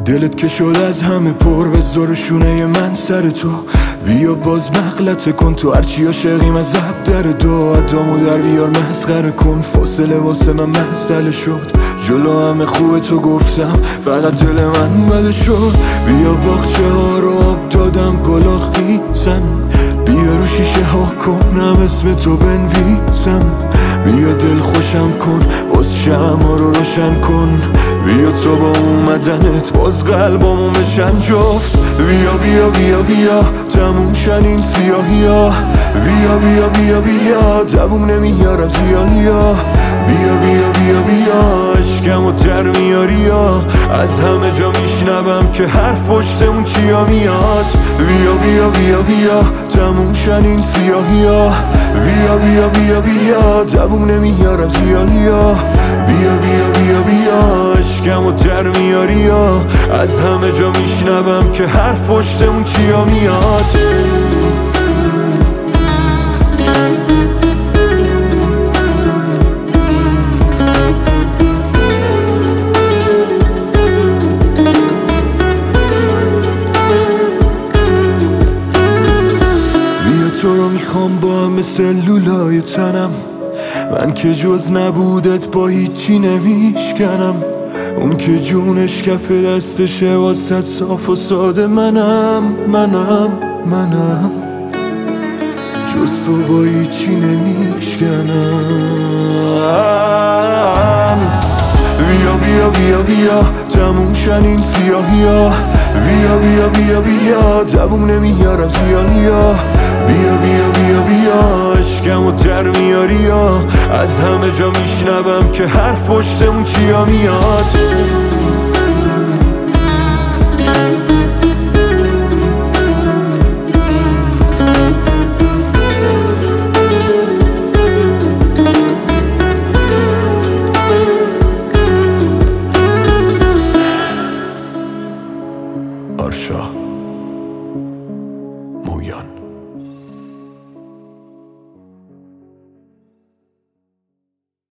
دلت که شد از همه پر به زور شونه من سر تو. بیا باز مغلطه کن تو هرچی عاشقیم از عب در دو. ادامو در بیار مسخره کن، فاصله واسه من مسئله شد. جلو همه خوبه تو گفتم فقط دل من بده شد. بیا باغچه ها رو آب دادم گلا خیسن، بیا رو شیشه ها کنم اسم تو بنویسم. بیا دل خوشم کن باز شمع رو روشن کن. بیا تو با اومدنت باز قلبامو بشن جفت. بیا بیا بیا بیا تموم شن این سیاهی ها. بیا بیا بیا بیا دووم نمیارم زیانی ها. بیا بیا بیا بیا عشقمو در میاری ها. از همه جا میشنوم که حرف پشتمون چیا میاد. بیا بیا بیا بیا تموم شن این سیاهی ها. بیا بیا بیا بیا دووم نمیارم زیانی ها. بیا بیا بیا بیا عشقمو در میاری ها. از همه جا میشنوم که حرف پشتمون چیا میاد. تو رو میخوام با همه سلولای تنم. من که جز نبودت با هیچی نمیشکنم. اون که جونش کف دستشه واسه صاف و ساده منم. جز تو با هیچی نمیشکنم. بیا بیا بیا بیا تموم شن این سیاهی ها. بیا بیا بیا بیا دووم نمیارم زیانی ها. بیا بیا بیا بیا عشقمو در میاری ها. از همه جا میشنوم که حرف پشتمون چیا میاد.